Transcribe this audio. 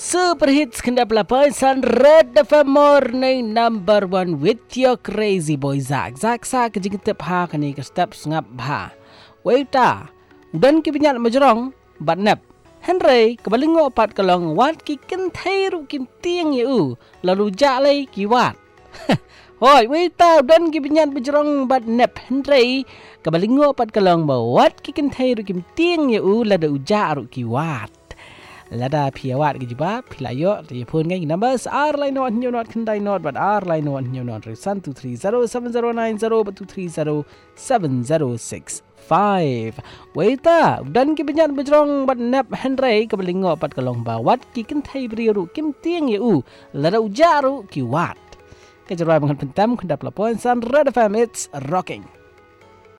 Super hits kenda pelapoy san Red FM morning number 1 with your crazy boy Zak kejing tep ha kani ke step ngap ha. Waita udan ki binyat majrong bat nep. Henry kebalingo pat kalong wat ki kentai ru kim tiang ye lalu jalai ki wat. Hoi waita udan ki binyat majrong bat nep. Henry kebalingo pat kalong ba wat ki kentai ru kim tiang ye lalu uja ru ki wat. Lada piawat ke jiba pilayo dia pun ngai numbers r line not new not kendai not but r line not new not 123070907230706 waita dan ki benyan bejrong bat nap Henry ke belingo pat kalong bawat ki kentai beriru kim tiang ye lada ujaru ki wat ke jerai bangan pentam kendap lapon san Red FM it's rocking.